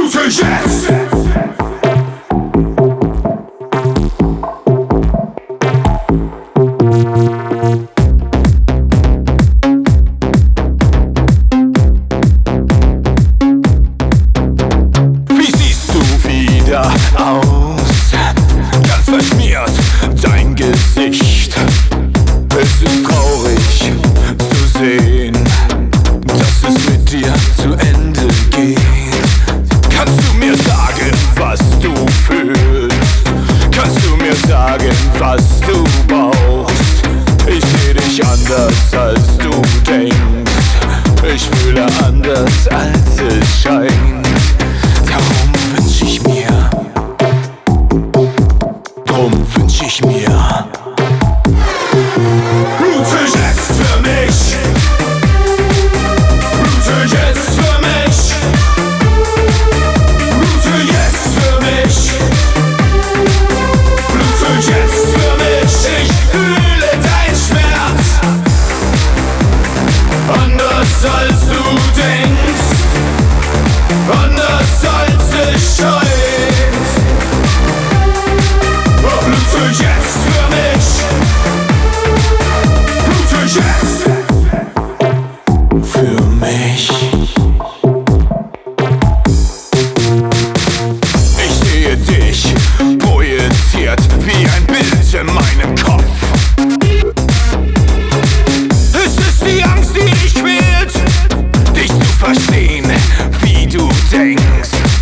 Blutig jetzt! Aus, ganz verschmiert dein Gesicht. Es ist traurig zu sehen, dass es mit dir zu Ende geht. Kannst du mir sagen, was du fühlst? Kannst du mir sagen, was du brauchst? Ich seh dich anders, als du denkst. Ich fühle anders, als es scheint. Darum wünsch ich mir, Blutig jetzt für mich! Blutig jetzt für mich! Blutig jetzt für mich! Blutig jetzt für mich! Ich fühle deinen Schmerz anders als du denkst, anders als es scheint. Blutig jetzt für mich! Blutig jetzt! Für mich. Ich sehe dich projiziert wie ein Bild in meinem Kopf. Es ist die Angst, die dich quält, dich zu verstehen, wie du denkst.